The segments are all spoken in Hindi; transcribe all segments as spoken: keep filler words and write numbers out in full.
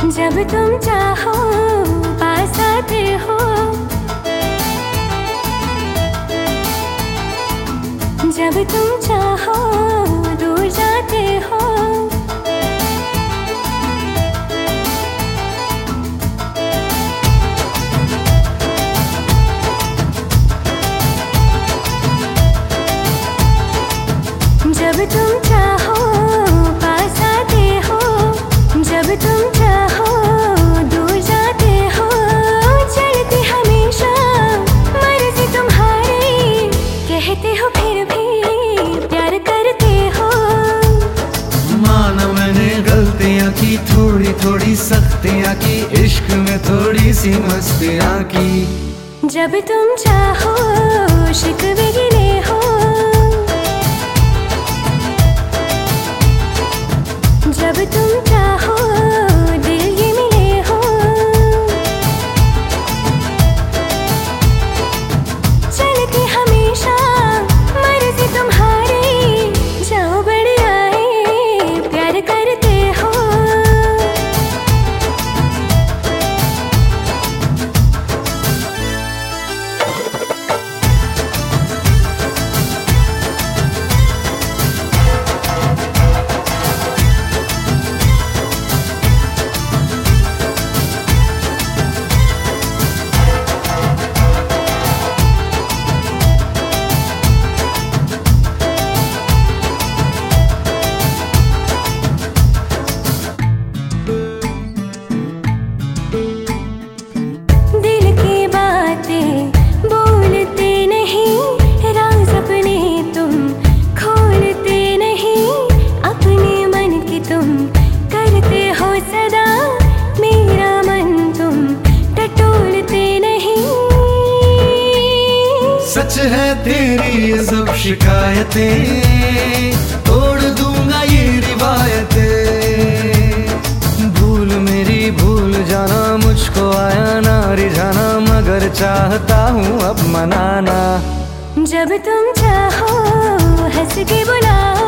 जब तुम चाहो पास आते हो, जब तुम चाहो दूर जाते हो। जब तुम चाहो पास आते हो, जब तुम चाहो दूर जाते हो। चलती हमेशा मर्जी तुम्हारी, कहते हो फिर भी प्यार करते हो। माना मैंने गलतियां की, थोड़ी थोड़ी सख्तियां की, इश्क में थोड़ी सी मस्तियां की। जब तुम चाहो शिकवे गिले हो, जब तुम चाहो दिल ये मिले हो। चलती हमेशा मर्जी तुम्हारी, जाओ बड़े आए प्यार करते हो। सच है तेरी ये सब शिकायतें, तोड़ दूंगा ये रिवायतें। भूल मेरी भूल जाना, मुझको आया ना रिझाना, मगर चाहता हूँ अब मनाना। जब तुम चाहो हंस के बुलाओ,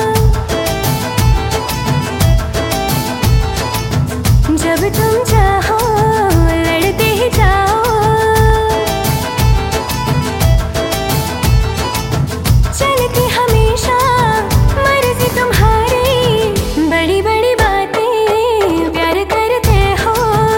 जब तुम चाहो लड़ते ही जाओ। चलती हमेशा मर्जी तुम्हारी, बड़ी बड़ी बातें प्यार करते हो।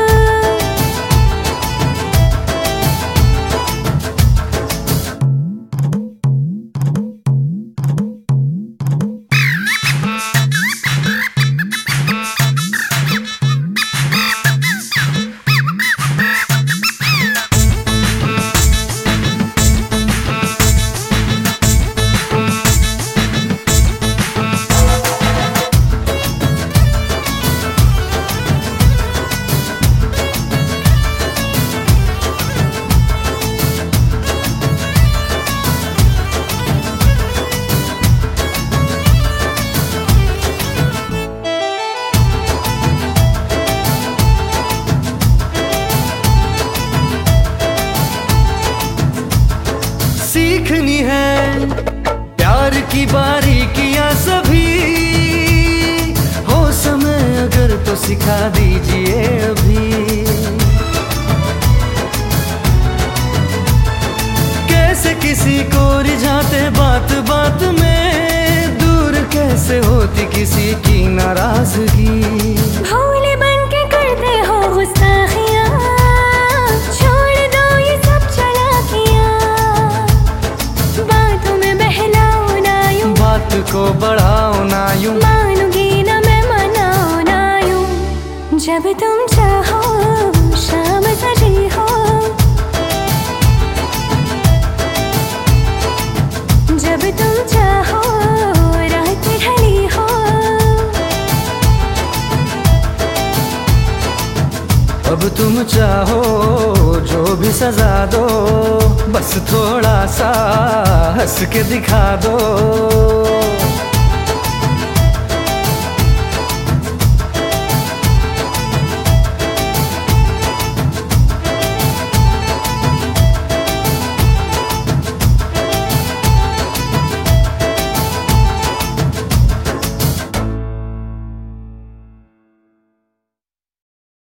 सीखनी है प्यार की बारीकियां सभी, हो समय अगर तो सिखा दीजिए अभी। कैसे किसी को रिझाते बात बात में, दूर कैसे होती किसी की नाराजगी। भोले बन के करते हो गुस्ताखियां, छोड़ दो ये सब चालाकियां। बातों में बहलाओ ना यूं, बात को बढ़ाओ ना यूं, मानूंगी ना मैं मनाओ ना यूं। जब तुम चाहो शाम सजी हो, जब तुम चाहो रात ढली हो। अब तुम चाहो जो भी सजा दो, बस थोड़ा सा हंस के दिखा दो।